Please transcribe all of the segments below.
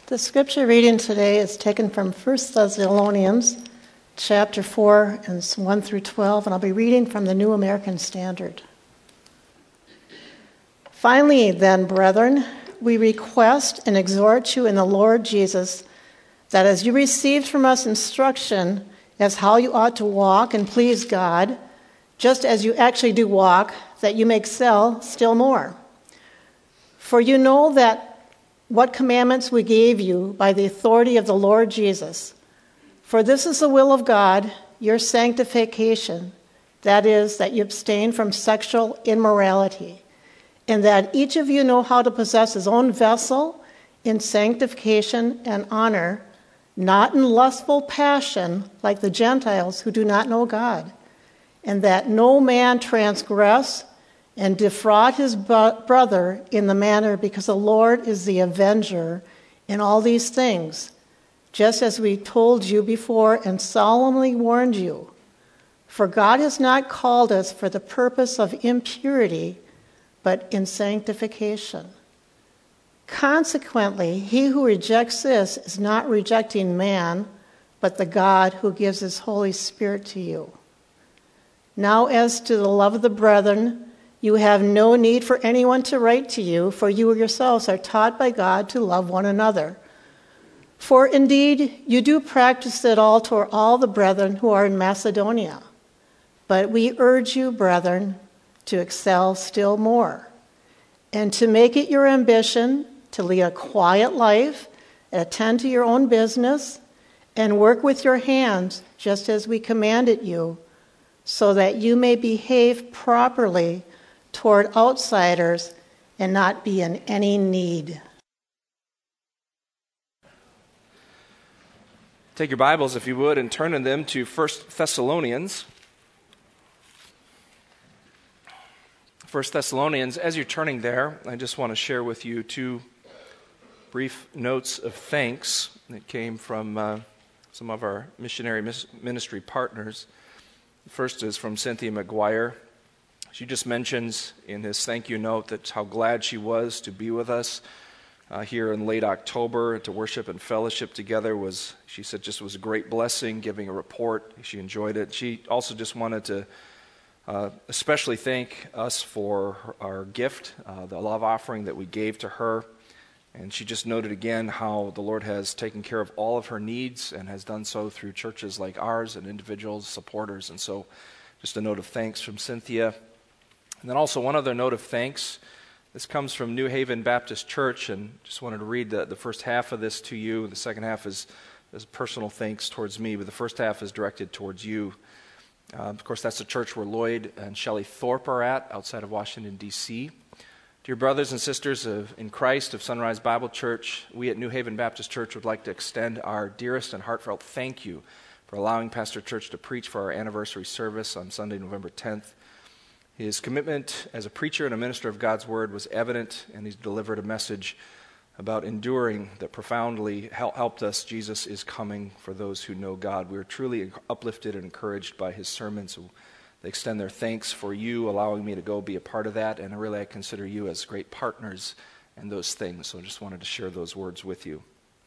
The scripture reading today is taken from 1 Thessalonians chapter 4 and 1 through 12, and I'll be reading from the New American Standard. Finally, then, brethren, we request and exhort you in the Lord Jesus that as you received from us instruction as how you ought to walk and please God, just as you actually do walk, that you may excel still more. For you know that what commandments we gave you by the authority of the Lord Jesus. For this is the will of God, your sanctification, that is, that you abstain from sexual immorality, and that each of you know how to possess his own vessel in sanctification and honor, not in lustful passion like the Gentiles who do not know God, and that no man transgress and defraud his brother in the manner, because the Lord is the avenger in all these things, just as we told you before and solemnly warned you. For God has not called us for the purpose of impurity, but in sanctification. Consequently, he who rejects this is not rejecting man, but the God who gives his Holy Spirit to you. Now as to the love of the brethren, you have no need for anyone to write to you, for you yourselves are taught by God to love one another. For indeed, you do practice it all toward all the brethren who are in Macedonia. But we urge you, brethren, to excel still more, and to make it your ambition to lead a quiet life, attend to your own business, and work with your hands, just as we commanded you, so that you may behave properly toward outsiders and not be in any need. Take your Bibles, if you would, and turn in them to 1 Thessalonians. 1 Thessalonians, as you're turning there, I just want to share with you two brief notes of thanks that came from some of our missionary ministry partners. The first is from Cynthia McGuire. She just mentions in his thank you note that how glad she was to be with us here in late October to worship and fellowship together. She said just was a great blessing, giving a report. She enjoyed it. She also just wanted to especially thank us for our gift, the love offering that we gave to her. And she just noted again how the Lord has taken care of all of her needs and has done so through churches like ours and individuals, supporters. And so just a note of thanks from Cynthia. And then also one other note of thanks. This comes from New Haven Baptist Church, and just wanted to read the first half of this to you. The second half is personal thanks towards me, but the first half is directed towards you. Of course, that's the church where Lloyd and Shelley Thorpe are at, outside of Washington, D.C. Dear brothers and sisters in Christ of Sunrise Bible Church, we at New Haven Baptist Church would like to extend our dearest and heartfelt thank you for allowing Pastor Church to preach for our anniversary service on Sunday, November 10th. His commitment as a preacher and a minister of God's Word was evident, and he's delivered a message about enduring that profoundly helped us. Jesus is coming for those who know God. We are truly uplifted and encouraged by his sermon, so they extend their thanks for you allowing me to go be a part of that, and really I consider you as great partners in those things, so I just wanted to share those words with you.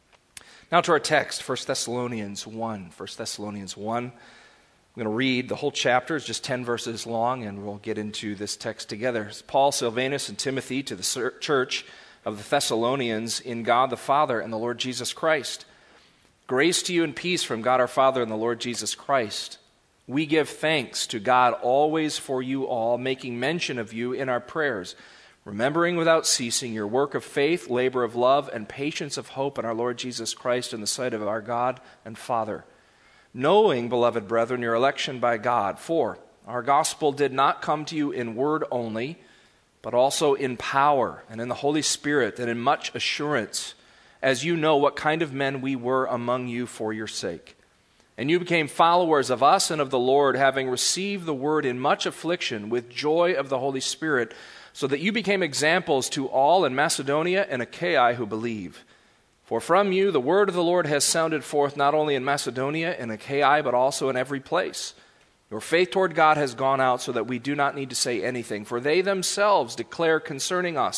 Now to our text, 1 Thessalonians 1. 1 Thessalonians 1. I'm going to read the whole chapter. It's just 10 verses long, and we'll get into this text together. It's Paul, Silvanus, and Timothy to the church of the Thessalonians in God the Father and the Lord Jesus Christ. Grace to you and peace from God our Father and the Lord Jesus Christ. We give thanks to God always for you all, making mention of you in our prayers, remembering without ceasing your work of faith, labor of love, and patience of hope in our Lord Jesus Christ in the sight of our God and Father. Knowing, beloved brethren, your election by God, for our gospel did not come to you in word only, but also in power and in the Holy Spirit and in much assurance, as you know what kind of men we were among you for your sake. And you became followers of us and of the Lord, having received the word in much affliction with joy of the Holy Spirit, so that you became examples to all in Macedonia and Achaia who believe. For from you the word of the Lord has sounded forth not only in Macedonia and Achaia, but also in every place. Your faith toward God has gone out so that we do not need to say anything, for they themselves declare concerning us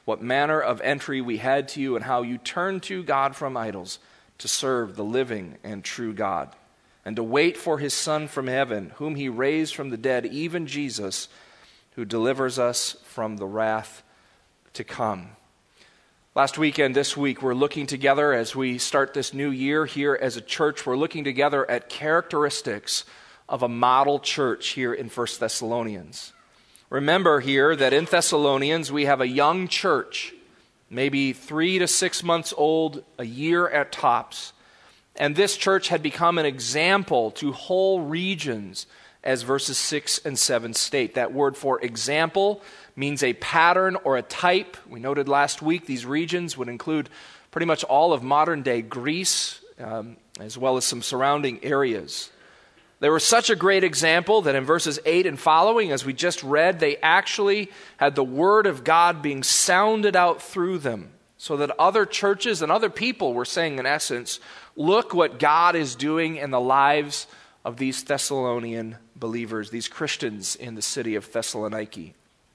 what manner of entry we had to you and how you turned to God from idols to serve the living and true God, and to wait for his Son from heaven, whom he raised from the dead, even Jesus, who delivers us from the wrath to come. Last weekend, this week, we're looking together as we start this new year here as a church. We're looking together at characteristics of a model church here in 1 Thessalonians. Remember here that in Thessalonians we have a young church, maybe 3 to 6 months old, a year at tops. And this church had become an example to whole regions, as verses 6 and 7 state. That word for example means a pattern or a type. We noted last week these regions would include pretty much all of modern-day Greece, as well as some surrounding areas. They were such a great example that in verses 8 and following, as we just read, they actually had the word of God being sounded out through them, so that other churches and other people were saying, in essence, look what God is doing in the lives of these Thessalonian believers, these Christians in the city of Thessaloniki.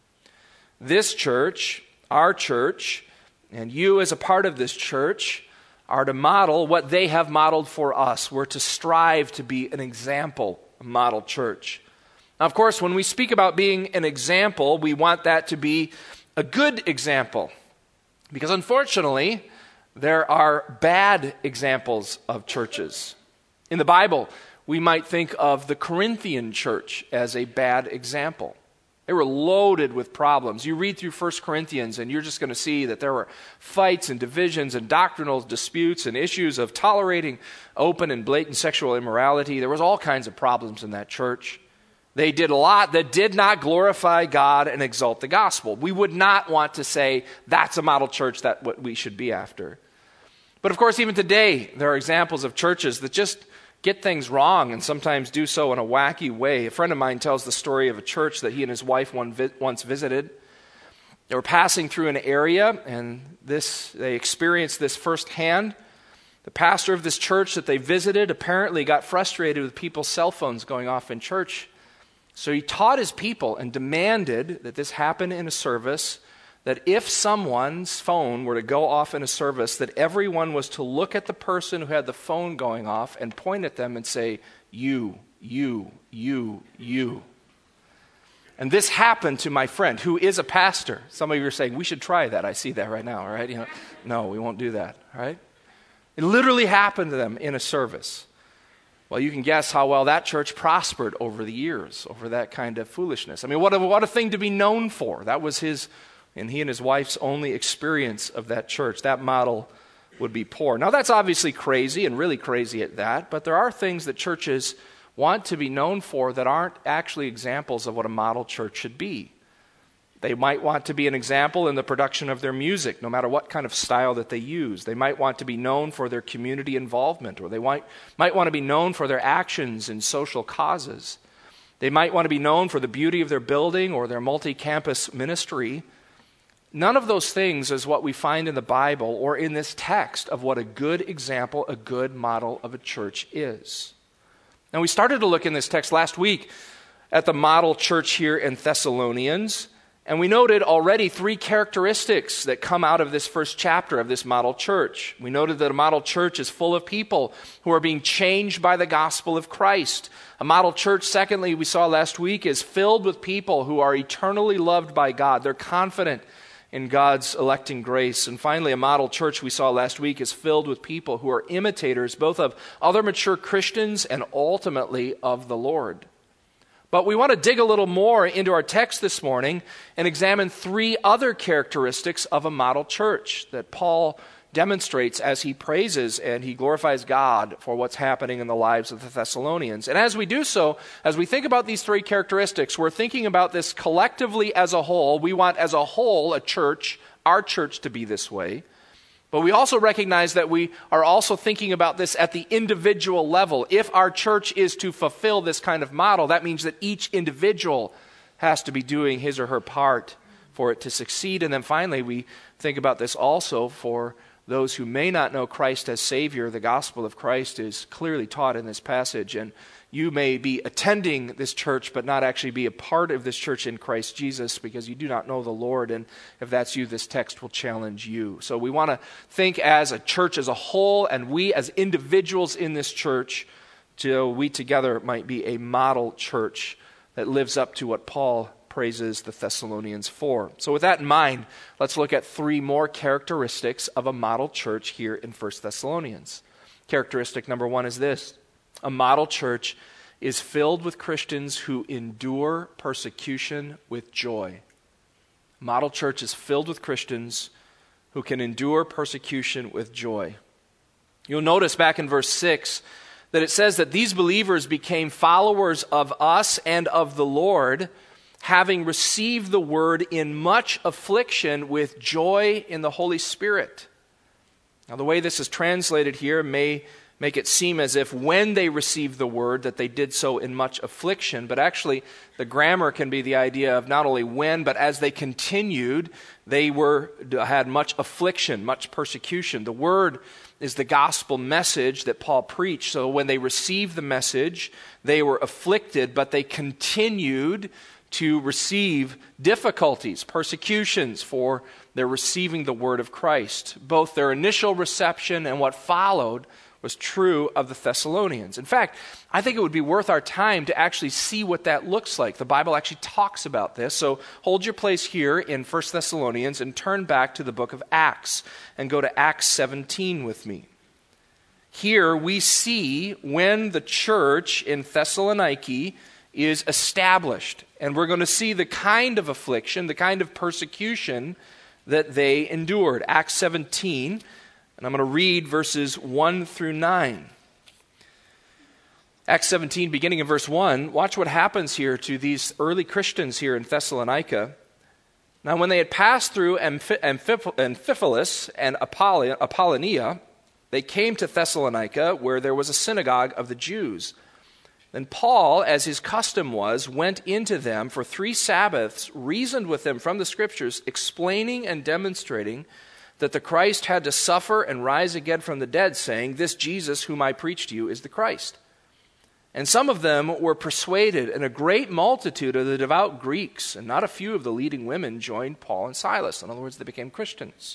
This church, our church, and you as a part of this church, are to model what they have modeled for us. We're to strive to be an example, a model church. Now, of course, when we speak about being an example, we want that to be a good example. Because unfortunately, there are bad examples of churches. In the Bible, we might think of the Corinthian church as a bad example. They were loaded with problems. You read through 1 Corinthians and you're just going to see that there were fights and divisions and doctrinal disputes and issues of tolerating open and blatant sexual immorality. There was all kinds of problems in that church. They did a lot that did not glorify God and exalt the gospel. We would not want to say that's a model church, that's what we should be after. But of course, even today, there are examples of churches that just get things wrong and they do so in a wacky way. A friend of mine tells the story of a church that he and his wife once visited. They were passing through an area and they experienced this firsthand. The pastor of this church that they visited apparently got frustrated with people's cell phones going off in church. So he taught his people and demanded that this happen in a service, that if someone's phone were to go off in a service, that everyone was to look at the person who had the phone going off and point at them and say, you. And this happened to my friend, who is a pastor. Some of you are saying, we should try that. I see that right now, all right? No, we won't do that, all right? It literally happened to them in a service. Well, you can guess how well that church prospered over the years, over that kind of foolishness. I mean, what a thing to be known for. That was he and his wife's only experience of that church. That model would be poor. Now, that's obviously crazy and really crazy at that, but there are things that churches want to be known for that aren't actually examples of what a model church should be. They might want to be an example in the production of their music, no matter what kind of style that they use. They might want to be known for their community involvement, or they might want to be known for their actions in social causes. They might want to be known for the beauty of their building or their multi-campus ministry. None of those things is what we find in the Bible or in this text of what a good example, a good model of a church is. Now, we started to look in this text last week at the model church here in Thessalonians, and we noted already 3 characteristics that come out of this first chapter of this model church. We noted that a model church is full of people who are being changed by the gospel of Christ. A model church, secondly, we saw last week, is filled with people who are eternally loved by God. They're confident in God's electing grace. And finally, a model church we saw last week is filled with people who are imitators both of other mature Christians and ultimately of the Lord. But we want to dig a little more into our text this morning and examine 3 other characteristics of a model church that Paul demonstrates as he praises and he glorifies God for what's happening in the lives of the Thessalonians. And as we do so, as we think about these 3 characteristics, we're thinking about this collectively as a whole. We want as a whole a church, our church, to be this way. But we also recognize that we are also thinking about this at the individual level. If our church is to fulfill this kind of model, that means that each individual has to be doing his or her part for it to succeed. And then finally, we think about this also for those who may not know Christ as Savior. The gospel of Christ is clearly taught in this passage, and you may be attending this church but not actually be a part of this church in Christ Jesus because you do not know the Lord, and if that's you, this text will challenge you. So we want to think as a church as a whole, and we as individuals in this church, till we together might be a model church that lives up to what Paul praises the Thessalonians for. So with that in mind, let's look at 3 more characteristics of a model church here in 1 Thessalonians. Characteristic number 1 is this: a model church is filled with Christians who endure persecution with joy. A model church is filled with Christians who can endure persecution with joy. You'll notice back in verse 6 that it says that these believers became followers of us and of the Lord, having received the word in much affliction with joy in the Holy Spirit. Now, the way this is translated here may make it seem as if when they received the word that they did so in much affliction, but actually the grammar can be the idea of not only when, but as they continued, they had much affliction, much persecution. The word is the gospel message that Paul preached. So when they received the message, they were afflicted, but they continued to receive difficulties, persecutions for their receiving the word of Christ. Both their initial reception and what followed was true of the Thessalonians. In fact, I think it would be worth our time to actually see what that looks like. The Bible actually talks about this. So hold your place here in 1 Thessalonians and turn back to the book of Acts and go to Acts 17 with me. Here we see when the church in Thessaloniki is established. And we're going to see the kind of affliction, the kind of persecution that they endured. Acts 17, and I'm going to read verses 1 through 9. Acts 17, beginning in verse 1, watch what happens here to these early Christians here in Thessalonica. Now when they had passed through Amphipolis and Apollonia, they came to Thessalonica, where there was a synagogue of the Jews. Then Paul, as his custom was, went into them for 3 Sabbaths, reasoned with them from the Scriptures, explaining and demonstrating that the Christ had to suffer and rise again from the dead, saying, "This Jesus whom I preach to you is the Christ." And some of them were persuaded, and a great multitude of the devout Greeks, and not a few of the leading women, joined Paul and Silas. In other words, they became Christians.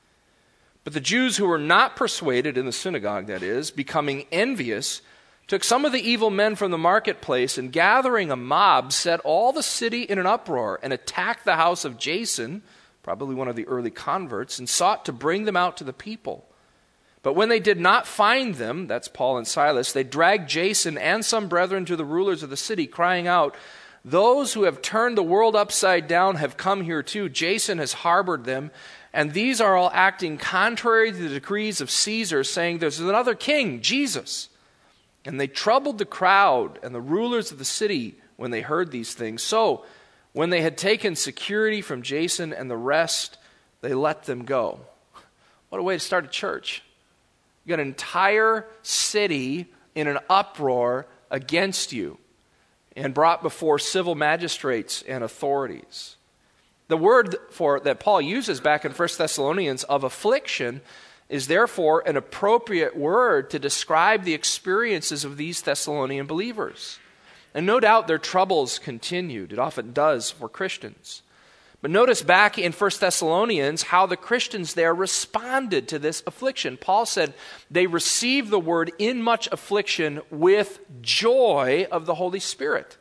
But the Jews who were not persuaded, in the synagogue that is, becoming envious, took some of the evil men from the marketplace, and gathering a mob, set all the city in an uproar, and attacked the house of Jason, probably one of the early converts, and sought to bring them out to the people. But when they did not find them, that's Paul and Silas, they dragged Jason and some brethren to the rulers of the city, crying out, "Those who have turned the world upside down have come here too. Jason has harbored them, and these are all acting contrary to the decrees of Caesar, saying there's another king, Jesus." And they troubled the crowd and the rulers of the city when they heard these things. So, when they had taken security from Jason and the rest, they let them go. What a way to start a church. You got an entire city in an uproar against you and brought before civil magistrates and authorities. The word that Paul uses back in 1 Thessalonians of affliction is therefore an appropriate word to describe the experiences of these Thessalonian believers. And no doubt their troubles continued. It often does for Christians. But notice back in 1 Thessalonians how the Christians there responded to this affliction. Paul said they received the word in much affliction with joy of the Holy Spirit.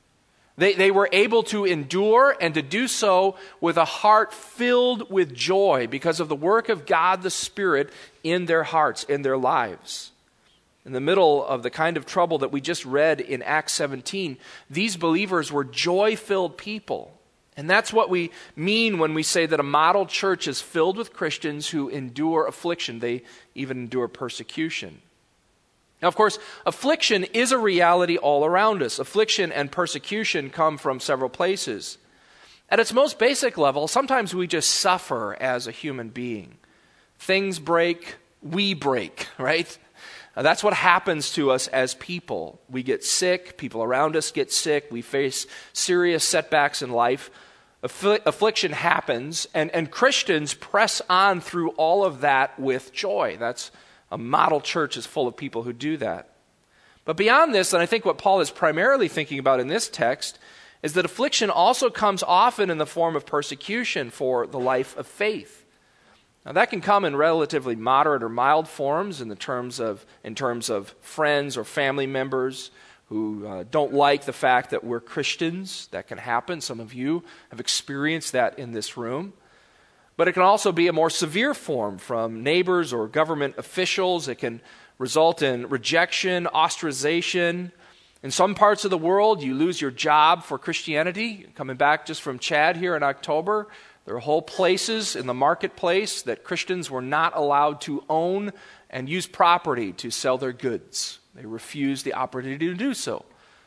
They were able to endure and to do so with a heart filled with joy because of the work of God the Spirit in their hearts, in their lives. In the middle of the kind of trouble that we just read in Acts 17, these believers were joy-filled people. And that's what we mean when we say that a model church is filled with Christians who endure affliction. They even endure persecution. Now, of course, affliction is a reality all around us. Affliction and persecution come from several places. At its most basic level, sometimes we just suffer as a human being. Things break, we break, right? That's what happens to us as people. We get sick, people around us get sick, we face serious setbacks in life. Affliction happens, and Christians press on through all of that with joy. That's a model church is full of people who do that. But beyond this, and I think what Paul is primarily thinking about in this text, is that affliction also comes often in the form of persecution for the life of faith. Now that can come in relatively moderate or mild forms in terms of friends or family members who don't like the fact that we're Christians. That can happen. Some of you have experienced that in this room. But it can also be a more severe form from neighbors or government officials. It can result in rejection, ostracization. In some parts of the world, you lose your job for Christianity. Coming back just from Chad here in October, there are whole places in the marketplace that Christians were not allowed to own and use property to sell their goods. They refused the opportunity to do so.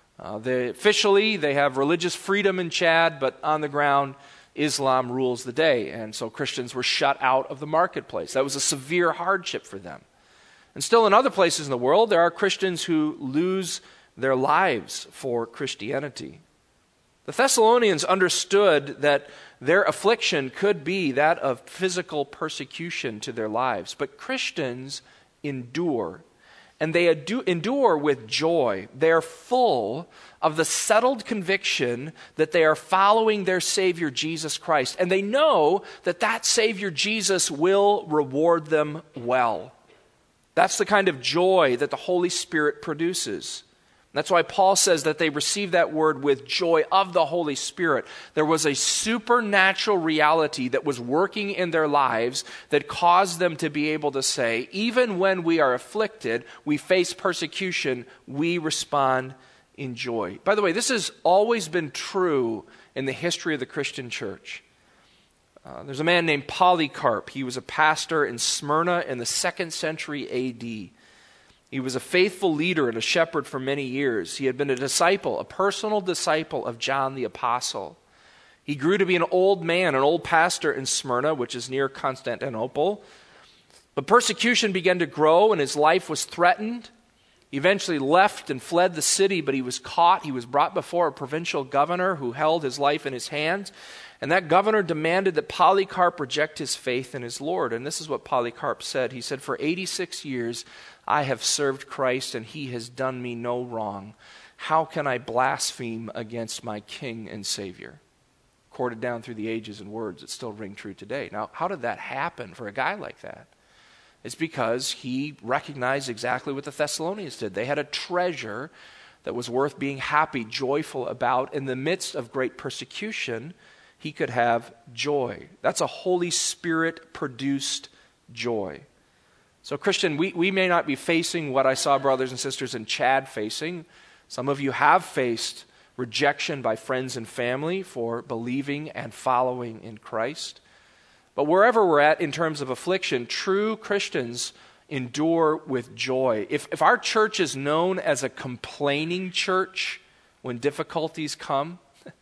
Officially, they have religious freedom in Chad, but on the ground, Islam rules the day. And so Christians were shut out of the marketplace. That was a severe hardship for them. And still in other places in the world, there are Christians who lose their lives for Christianity. The Thessalonians understood that their affliction could be that of physical persecution to their lives. But Christians endure. And they endure with joy. They are full of the settled conviction that they are following their Savior, Jesus Christ. And they know that that Savior, Jesus, will reward them well. That's the kind of joy that the Holy Spirit produces. That's why Paul says that they received that word with joy of the Holy Spirit. There was a supernatural reality that was working in their lives that caused them to be able to say, even when we are afflicted, we face persecution, we respond in joy. By the way, this has always been true in the history of the Christian church. There's a man named Polycarp. He was a pastor in Smyrna in the 2nd century A.D. He was a faithful leader and a shepherd for many years. He had been a disciple, a personal disciple of John the Apostle. He grew to be an old man, an old pastor in Smyrna, which is near Constantinople. But persecution began to grow and his life was threatened. He eventually left and fled the city, but he was caught. He was brought before a provincial governor who held his life in his hands. And that governor demanded that Polycarp reject his faith in his Lord. And this is what Polycarp said. He said, "For 86 years I have served Christ and he has done me no wrong. How can I blaspheme against my King and Savior?" Recorded down through the ages and words that still ring true today. Now, how did that happen for a guy like that? It's because he recognized exactly what the Thessalonians did. They had a treasure that was worth being happy, joyful about. In the midst of great persecution, he could have joy. That's a Holy Spirit-produced joy. So, Christian, we may not be facing what I saw brothers and sisters in Chad facing. Some of you have faced rejection by friends and family for believing and following in Christ. But wherever we're at in terms of affliction, true Christians endure with joy. If our church is known as a complaining church when difficulties come,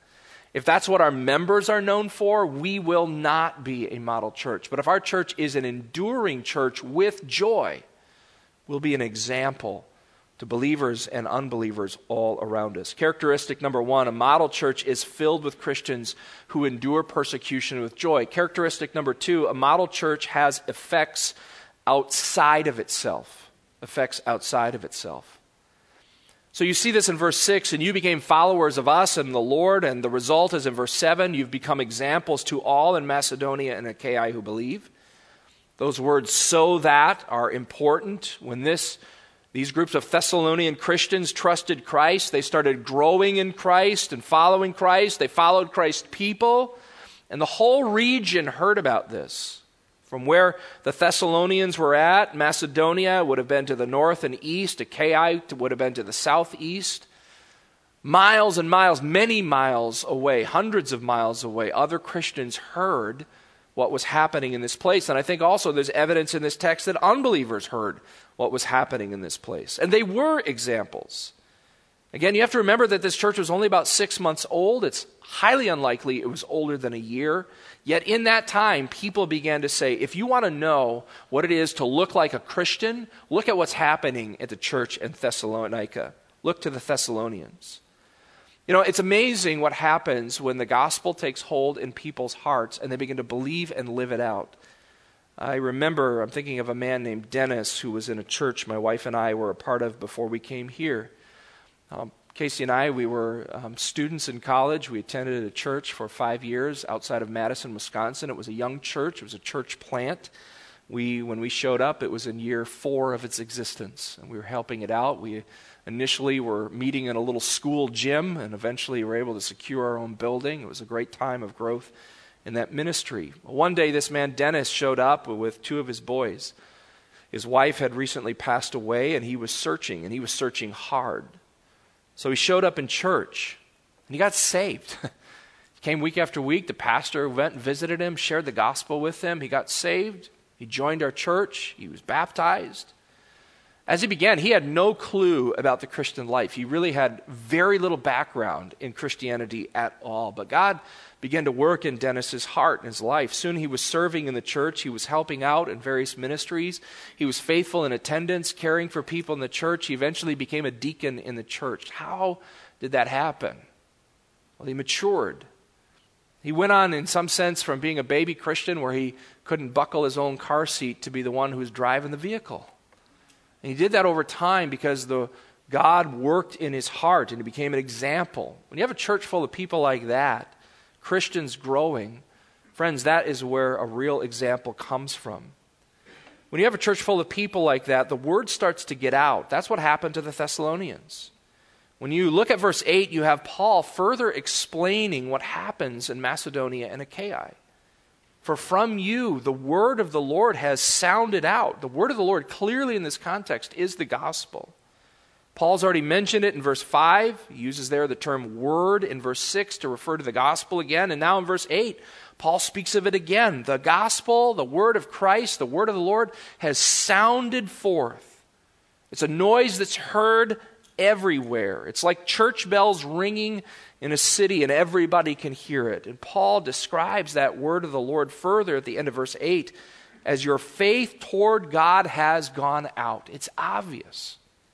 if that's what our members are known for, we will not be a model church. But if our church is an enduring church with joy, we'll be an example to believers and unbelievers all around us. Characteristic number 1, a model church is filled with Christians who endure persecution with joy. Characteristic number 2, a model church has effects outside of itself. Effects outside of itself. So you see this in verse 6, and you became followers of us and the Lord, and the result is in verse 7, you've become examples to all in Macedonia and Achaia who believe. Those words, "so that," are important. When these groups of Thessalonian Christians trusted Christ, they started growing in Christ and following Christ. They followed Christ's people, and the whole region heard about this. From where the Thessalonians were at, Macedonia would have been to the north and east. Achaia would have been to the southeast. Miles and miles, many miles away, hundreds of miles away, other Christians heard what was happening in this place. And I think also there's evidence in this text that unbelievers heard what was happening in this place. And they were examples. Again, you have to remember that this church was only about 6 months old. It's highly unlikely it was older than a year. Yet in that time, people began to say, if you want to know what it is to look like a Christian, look at what's happening at the church in Thessalonica. Look to the Thessalonians. You know, it's amazing what happens when the gospel takes hold in people's hearts and they begin to believe and live it out. I'm thinking of a man named Dennis who was in a church my wife and I were a part of before we came here. Casey and I, we were students in college. We attended a church for 5 years outside of Madison, Wisconsin. It was a young church. It was a church plant. When we showed up, it was in year 4 of its existence, and we were helping it out. We initially were meeting in a little school gym, and eventually were able to secure our own building. It was a great time of growth in that ministry. One day, this man, Dennis, showed up with 2 of his boys. His wife had recently passed away, and he was searching hard. So he showed up in church, and he got saved. He came week after week. The pastor went and visited him, shared the gospel with him. He got saved. He joined our church. He was baptized. As he began, he had no clue about the Christian life. He really had very little background in Christianity at all. But God began to work in Dennis's heart and his life. Soon he was serving in the church. He was helping out in various ministries. He was faithful in attendance, caring for people in the church. He eventually became a deacon in the church. How did that happen? Well, he matured. He went on, in some sense, from being a baby Christian where he couldn't buckle his own car seat to be the one who was driving the vehicle. And he did that over time because God worked in his heart and he became an example. When you have a church full of people like that, Christians growing, friends, that is where a real example comes from. When you have a church full of people like that, the word starts to get out. That's what happened to the Thessalonians. When you look at verse 8, you have Paul further explaining what happens in Macedonia and Achaia. For from you, the word of the Lord has sounded out. The word of the Lord clearly in this context is the gospel. Paul's already mentioned it in verse 5. He uses there the term word in verse 6 to refer to the gospel again. And now in verse 8, Paul speaks of it again. The gospel, the word of Christ, the word of the Lord has sounded forth. It's a noise that's heard everywhere. It's like church bells ringing in a city and everybody can hear it. And Paul describes that word of the Lord further at the end of verse 8 as your faith toward God has gone out. It's obvious.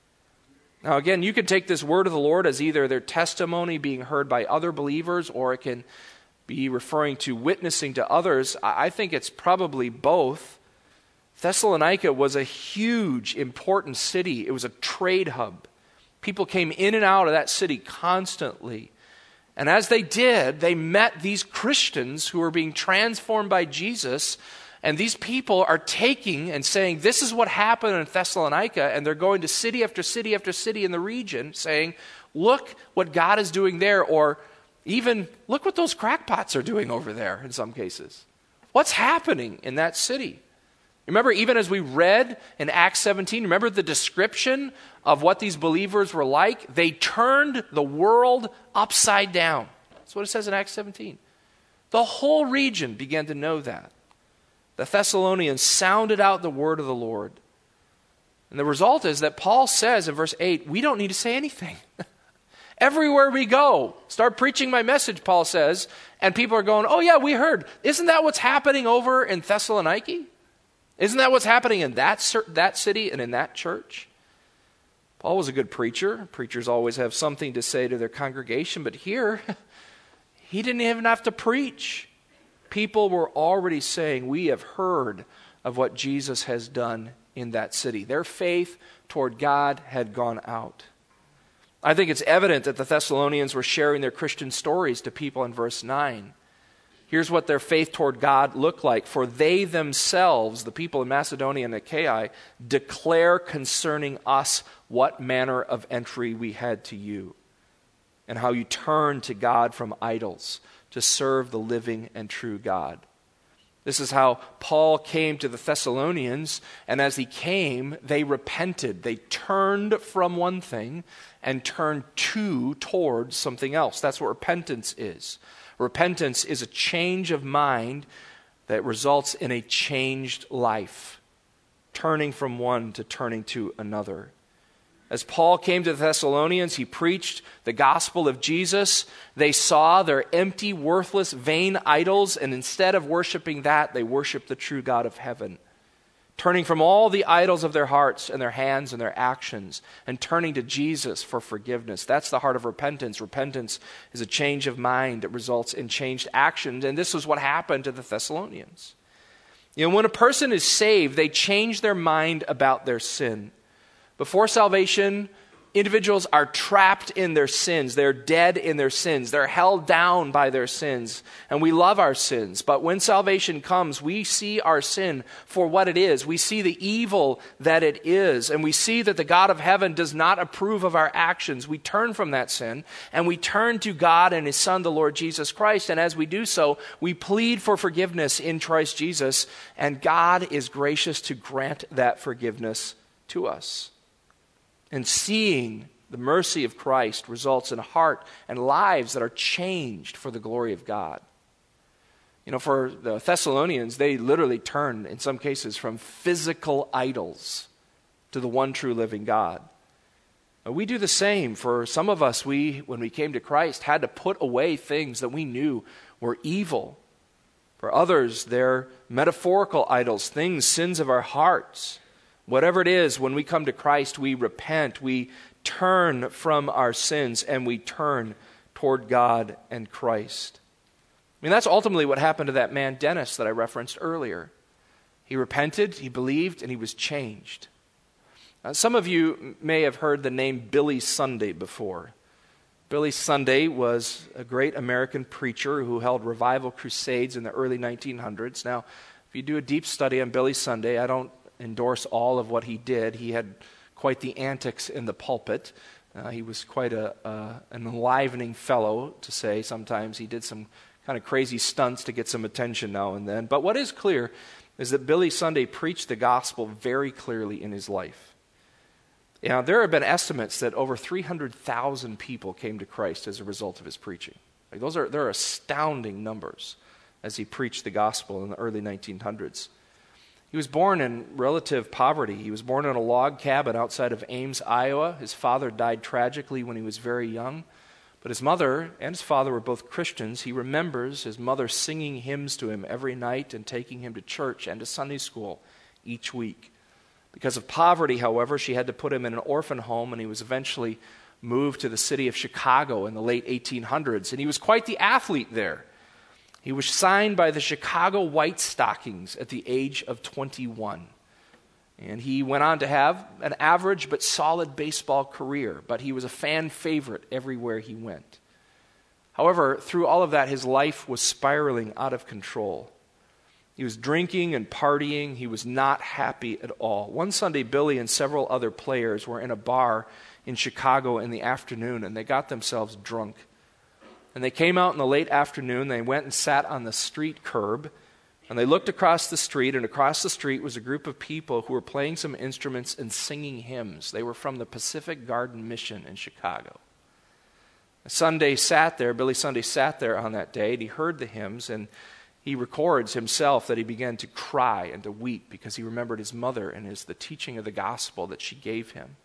Now again, you can take this word of the Lord as either their testimony being heard by other believers or it can be referring to witnessing to others. I think it's probably both. Thessalonica was a huge, important city. It was a trade hub. People came in and out of that city constantly. And as they did, they met these Christians who were being transformed by Jesus. And these people are taking and saying, this is what happened in Thessalonica. And they're going to city after city after city in the region saying, look what God is doing there. Or even, look what those crackpots are doing over there in some cases. What's happening in that city? Remember, even as we read in Acts 17, remember the description of what these believers were like? They turned the world upside down. That's what it says in Acts 17. The whole region began to know that. The Thessalonians sounded out the word of the Lord. And the result is that Paul says in verse 8, we don't need to say anything. Everywhere we go, start preaching my message, Paul says, and people are going, oh yeah, we heard. Isn't that what's happening over in Thessaloniki? Isn't that what's happening in that city and in that church? Paul was a good preacher. Preachers always have something to say to their congregation, but here, he didn't even have to preach. People were already saying, we have heard of what Jesus has done in that city. Their faith toward God had gone out. I think it's evident that the Thessalonians were sharing their Christian stories to people in verse 9. Here's what their faith toward God looked like. For they themselves, the people in Macedonia and Achaia, declare concerning us what manner of entry we had to you, and how you turned to God from idols to serve the living and true God. This is how Paul came to the Thessalonians, and as he came, they repented. They turned from one thing and turned towards something else. That's what repentance is. Repentance is a change of mind that results in a changed life, turning from one to turning to another. As Paul came to the Thessalonians, he preached the gospel of Jesus. They saw their empty, worthless, vain idols, and instead of worshiping that, they worshiped the true God of heaven. turning from all the idols of their hearts and their hands and their actions, and turning to Jesus for forgiveness. That's the heart of repentance. Repentance is a change of mind that results in changed actions, and this was what happened to the Thessalonians. When a person is saved, they change their mind about their sin. Before salvation, individuals are trapped in their sins. They're dead in their sins. They're held down by their sins. And we love our sins. But when salvation comes, we see our sin for what it is. We see the evil that it is. And we see that the God of heaven does not approve of our actions. We turn from that sin and we turn to God and His Son, the Lord Jesus Christ. And as we do so, we plead for forgiveness in Christ Jesus. And God is gracious to grant that forgiveness to us. And seeing the mercy of Christ results in a heart and lives that are changed for the glory of God. For the Thessalonians, they literally turned, in some cases, from physical idols to the one true living God. We do the same. For some of us, when we came to Christ, had to put away things that we knew were evil. For others, they're metaphorical idols, sins of our hearts. Whatever it is, when we come to Christ, we repent, we turn from our sins, and we turn toward God and Christ. That's ultimately what happened to that man, Dennis, that I referenced earlier. He repented, he believed, and he was changed. Some of you may have heard the name Billy Sunday before. Billy Sunday was a great American preacher who held revival crusades in the early 1900s. Now, if you do a deep study on Billy Sunday, I don't endorse all of what he did. He had quite the antics in the pulpit. He was quite an enlivening fellow, to say. Sometimes he did some kind of crazy stunts to get some attention now and then. But what is clear is that Billy Sunday preached the gospel very clearly in his life. There have been estimates that over 300,000 people came to Christ as a result of his preaching. They're astounding numbers as he preached the gospel in the early 1900s. He was born in relative poverty. He was born in a log cabin outside of Ames, Iowa. His father died tragically when he was very young. But his mother and his father were both Christians. He remembers his mother singing hymns to him every night and taking him to church and to Sunday school each week. Because of poverty, however, she had to put him in an orphan home, and he was eventually moved to the city of Chicago in the late 1800s. And he was quite the athlete there. He was signed by the Chicago White Stockings at the age of 21. And he went on to have an average but solid baseball career, but he was a fan favorite everywhere he went. However, through all of that, his life was spiraling out of control. He was drinking and partying. He was not happy at all. One Sunday, Billy and several other players were in a bar in Chicago in the afternoon, and they got themselves drunk. And they came out in the late afternoon, they went and sat on the street curb, and they looked across the street, and across the street was a group of people who were playing some instruments and singing hymns. They were from the Pacific Garden Mission in Chicago. Billy Sunday sat there on that day, and he heard the hymns, and he records himself that he began to cry and to weep because he remembered his mother and the teaching of the gospel that she gave him.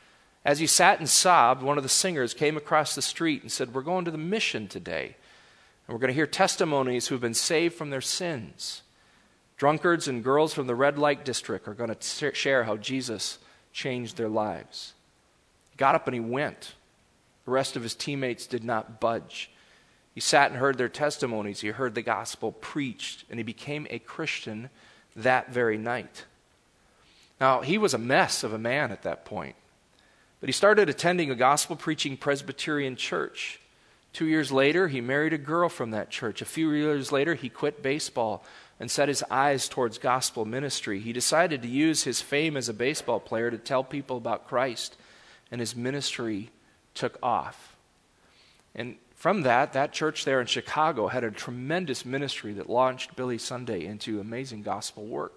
As he sat and sobbed, one of the singers came across the street and said, "We're going to the mission today, and we're going to hear testimonies who have been saved from their sins. Drunkards and girls from the red light district are going to share how Jesus changed their lives." He got up and he went. The rest of his teammates did not budge. He sat and heard their testimonies. He heard the gospel preached, and he became a Christian that very night. Now, he was a mess of a man at that point. But he started attending a gospel-preaching Presbyterian church. 2 years later, he married a girl from that church. A few years later, he quit baseball and set his eyes towards gospel ministry. He decided to use his fame as a baseball player to tell people about Christ, and his ministry took off. And from that church there in Chicago had a tremendous ministry that launched Billy Sunday into amazing gospel work.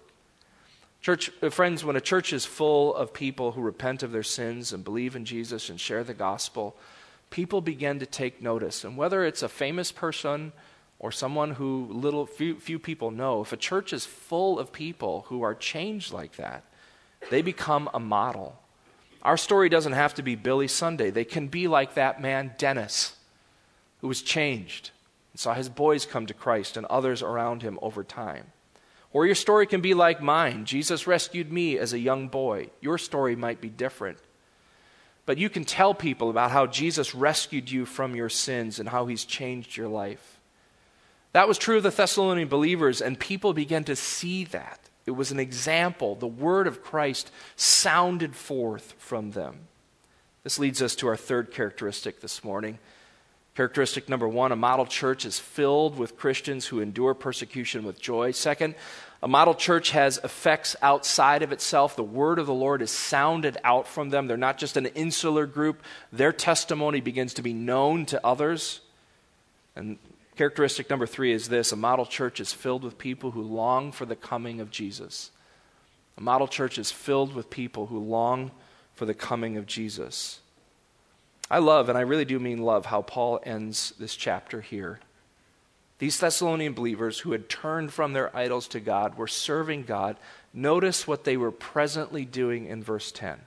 Church friends, when a church is full of people who repent of their sins and believe in Jesus and share the gospel, people begin to take notice. And whether it's a famous person or someone who few people know, if a church is full of people who are changed like that, they become a model. Our story doesn't have to be Billy Sunday. They can be like that man Dennis, who was changed and saw his boys come to Christ and others around him over time. Or your story can be like mine. Jesus rescued me as a young boy. Your story might be different. But you can tell people about how Jesus rescued you from your sins and how he's changed your life. That was true of the Thessalonian believers, and people began to see that. It was an example. The word of Christ sounded forth from them. This leads us to our third characteristic this morning. Characteristic number 1, a model church is filled with Christians who endure persecution with joy. Second, a model church has effects outside of itself. The word of the Lord is sounded out from them. They're not just an insular group. Their testimony begins to be known to others. And characteristic number 3 is this: a model church is filled with people who long for the coming of Jesus. A model church is filled with people who long for the coming of Jesus. I love, and I really do mean love, how Paul ends this chapter here. These Thessalonian believers who had turned from their idols to God were serving God. Notice what they were presently doing in verse 10.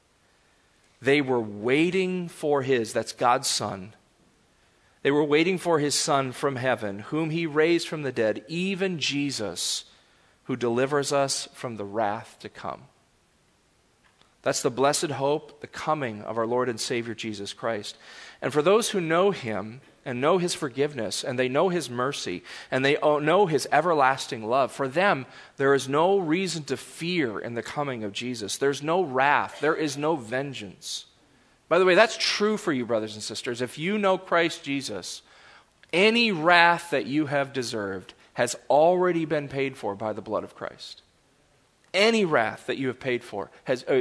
They were waiting for that's God's Son. They were waiting for his Son from heaven, whom he raised from the dead, even Jesus, who delivers us from the wrath to come. That's the blessed hope, the coming of our Lord and Savior Jesus Christ. And for those who know him and know his forgiveness, and they know his mercy, and they know his everlasting love, for them there is no reason to fear in the coming of Jesus. There's no wrath. There is no vengeance. By the way, that's true for you, brothers and sisters. If you know Christ Jesus, any wrath that you have deserved has already been paid for by the blood of Christ. Any wrath that you have paid for,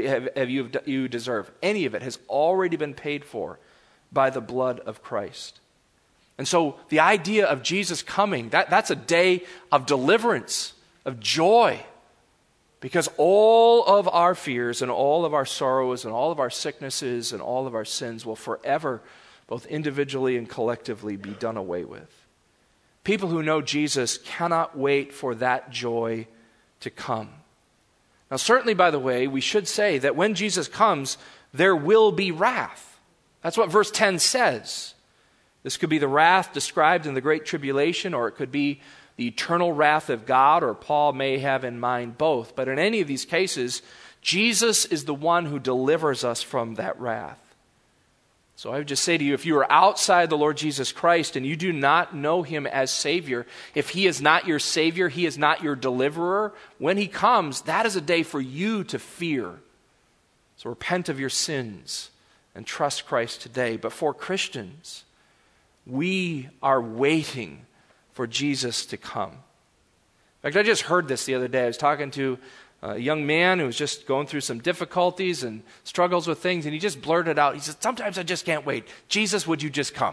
you deserve, any of it has already been paid for by the blood of Christ. And so the idea of Jesus coming, that's a day of deliverance, of joy. Because all of our fears and all of our sorrows and all of our sicknesses and all of our sins will forever, both individually and collectively, be done away with. People who know Jesus cannot wait for that joy to come. Now, certainly, by the way, we should say that when Jesus comes, there will be wrath. That's what verse 10 says. This could be the wrath described in the Great Tribulation, or it could be the eternal wrath of God, or Paul may have in mind both. But in any of these cases, Jesus is the one who delivers us from that wrath. So I would just say to you, if you are outside the Lord Jesus Christ and you do not know him as Savior, if he is not your Savior, he is not your deliverer, when he comes, that is a day for you to fear. So repent of your sins and trust Christ today. But for Christians, we are waiting for Jesus to come. In fact, I just heard this the other day. I was talking to a young man who was just going through some difficulties and struggles with things, and he just blurted out, he said, "Sometimes I just can't wait. Jesus, would you just come?"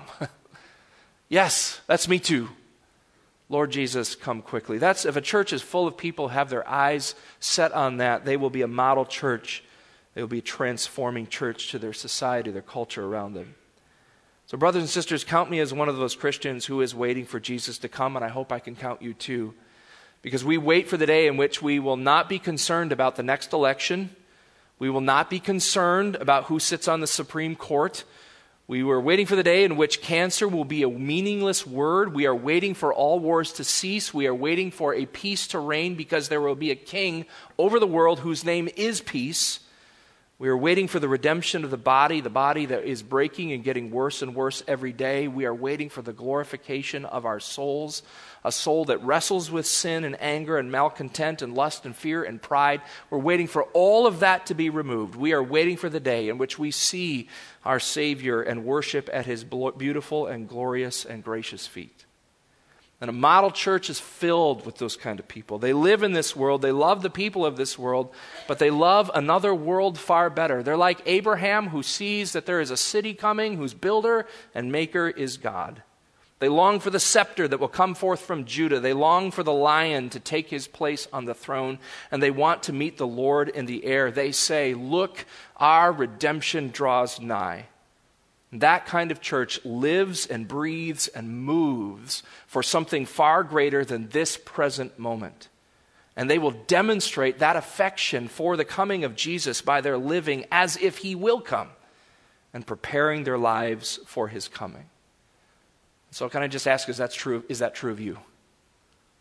Yes, that's me too. Lord Jesus, come quickly. That's if a church is full of people who have their eyes set on that, they will be a model church. They will be a transforming church to their society, their culture around them. So brothers and sisters, count me as one of those Christians who is waiting for Jesus to come, and I hope I can count you too. Because we wait for the day in which we will not be concerned about the next election. We will not be concerned about who sits on the Supreme Court. We were waiting for the day in which cancer will be a meaningless word. We are waiting for all wars to cease. We are waiting for a peace to reign because there will be a king over the world whose name is peace. We are waiting for the redemption of the body that is breaking and getting worse and worse every day. We are waiting for the glorification of our souls, a soul that wrestles with sin and anger and malcontent and lust and fear and pride. We're waiting for all of that to be removed. We are waiting for the day in which we see our Savior and worship at his beautiful and glorious and gracious feet. And a model church is filled with those kind of people. They live in this world. They love the people of this world, but they love another world far better. They're like Abraham, who sees that there is a city coming whose builder and maker is God. They long for the scepter that will come forth from Judah. They long for the lion to take his place on the throne, and they want to meet the Lord in the air. They say, "Look, our redemption draws nigh." That kind of church lives and breathes and moves for something far greater than this present moment. And they will demonstrate that affection for the coming of Jesus by their living as if he will come and preparing their lives for his coming. So can I just ask, is that true of you?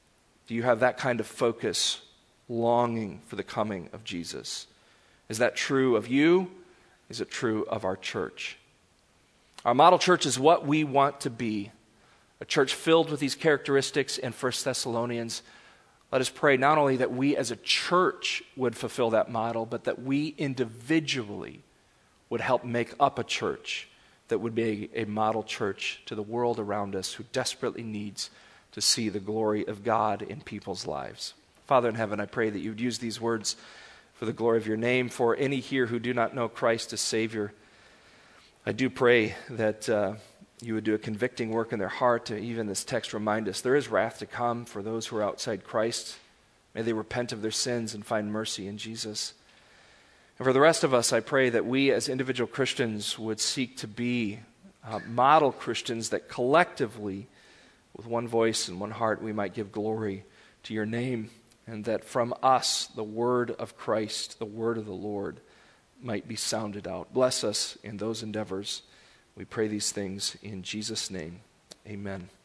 Do you have that kind of focus, longing for the coming of Jesus? Is that true of you? Is it true of our church? Our model church is what we want to be, a church filled with these characteristics in 1 Thessalonians. Let us pray not only that we as a church would fulfill that model, but that we individually would help make up a church that would be a model church to the world around us who desperately needs to see the glory of God in people's lives. Father in heaven, I pray that you would use these words for the glory of your name. For any here who do not know Christ as Savior, I do pray that you would do a convicting work in their heart to even this text remind us there is wrath to come for those who are outside Christ. May they repent of their sins and find mercy in Jesus. And for the rest of us, I pray that we as individual Christians would seek to be model Christians that collectively, with one voice and one heart, we might give glory to your name, and that from us the word of Christ, the word of the Lord, might be sounded out. Bless us in those endeavors. We pray these things in Jesus' name. Amen.